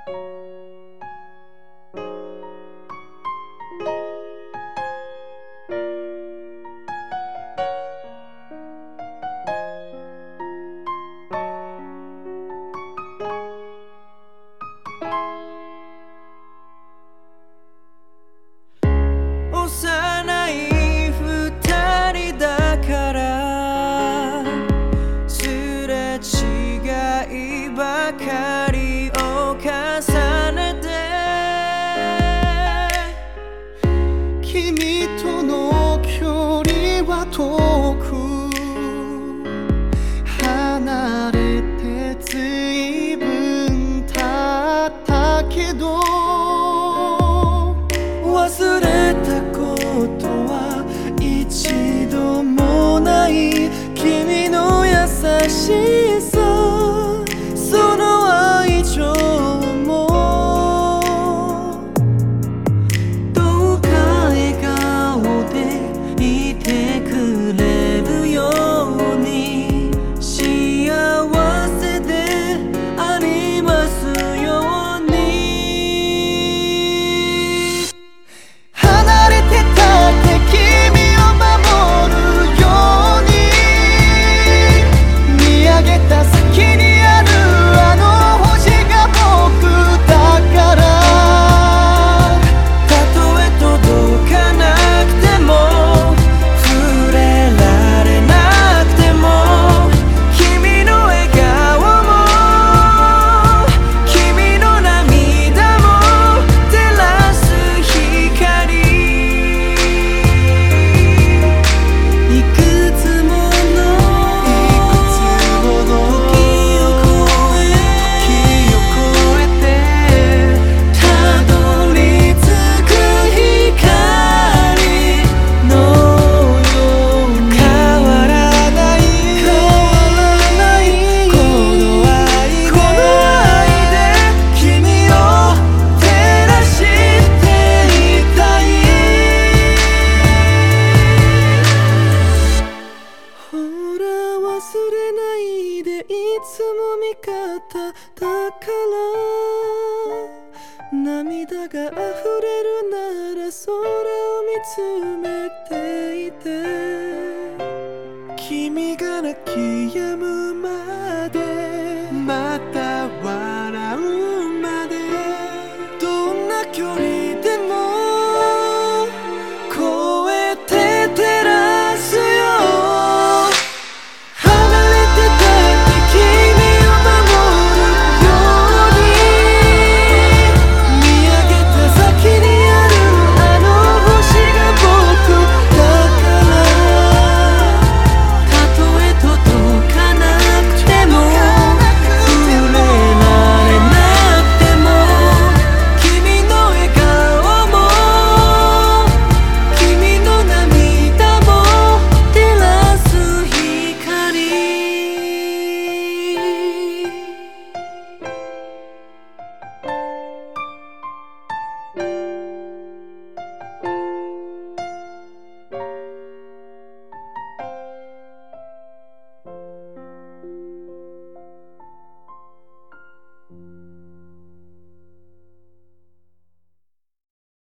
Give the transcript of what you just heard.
幼い二人だからすれ違いばかりを重ねて君との距離は遠く離れて随分経ったけど忘れたことは一度もない君の優しさその愛情もどうか笑顔でいてくれるように幸せでありますように離れてたって君を守るように見上げた先にあるあの星が僕だからたとえ届かなくても触れられなくても君の笑顔も君の涙も照らす光いくつもの時を越えたどり着く光のように変わらないこの愛で君を照らしていたいほら忘れないでいつも味方だから涙が溢れるなら空を見つめていて君が泣き止むまでまた笑うまでどんな距離